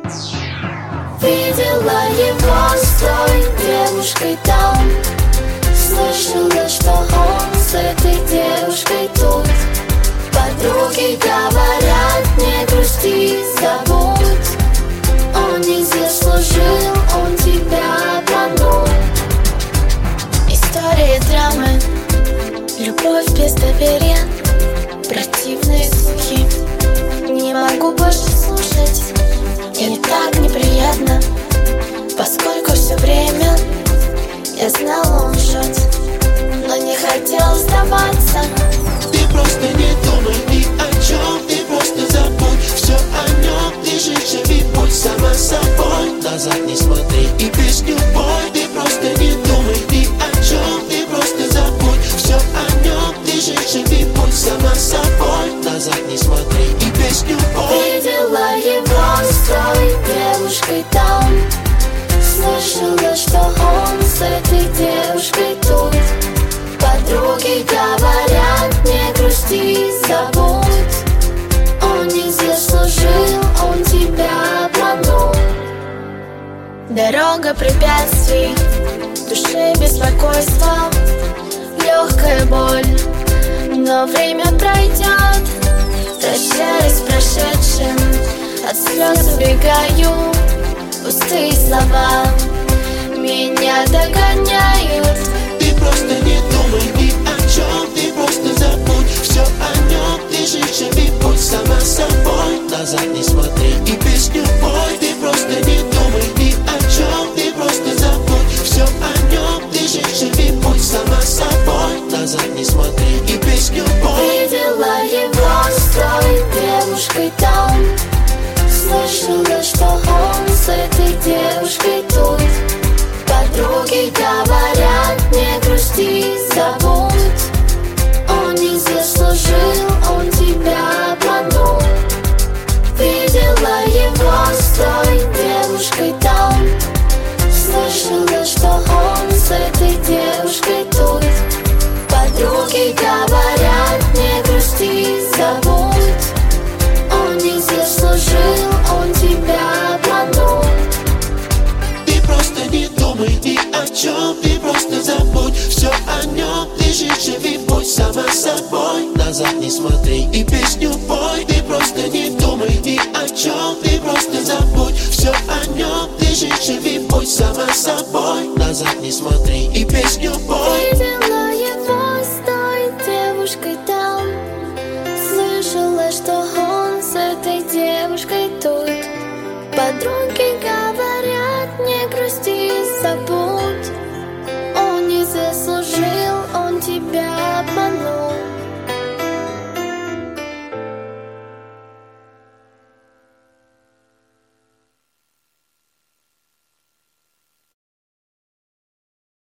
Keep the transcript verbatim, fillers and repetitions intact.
Видела его с той девушкой там, слышала, что он с этой девушкой тут. Подруги говорят, не грусти, забудь. Он не заслужил, он тебя обманул. История драмы, любовь без доверия, противные слухи. Не могу больше слушать, мне так неприятно, поскольку все время я знала, он лжет, но не хотел сдаваться. Ты просто не думай ни о чем, ты просто забудь все о нем. Ты же живи, будь сама собой, назад не смотри и песню пой. Ты просто не думай ни о чем, ты просто забудь все о нем. Ты же живи, будь сама собой, назад не смотри и песню пой. Видела его с той девушкой там, слышала, что он с этой девушкой тут. Подруги говорят, не грусти, забудь. Он не заслужил, он тебя обманул. Дорога препятствий, в душе беспокойство, легкая боль, но время пройдет. Прощаюсь с прошедшим, от слез убегаю. Пустые слова меня догоняют. Ты просто не думай ни о чем, ты просто забудь все о нем. Ты же живи, будь сама собой, назад не смотри и песню пой. Ты просто не думай ни о чем, ты просто забудь все о нем. Ты же живи, будь сама собой, назад не смотри и песню пой. Видела его с той девушкой там, слышала, что он с этой девушкой тут. Подруги говорят, не грусти, забудь. Он не заслужил, он тебя обманул. Видела его с той девушкой там, слышала, что он с этой девушкой тут. Подруги говорят, не грусти, забудь. Он не заслужил, он тебя обманул. Ты просто не думай ни о чем, ты просто забудь все о нем. Ты же живи, будь сама собой, назад не смотри и песню пой. Ты просто не думай ни о чем, ты просто забудь все о нем. Ты же живи, будь сама собой, назад не смотри и песню пой. Видела его с той девушкой там, слышала, что он с этой девушкой тут. Подруги говорят,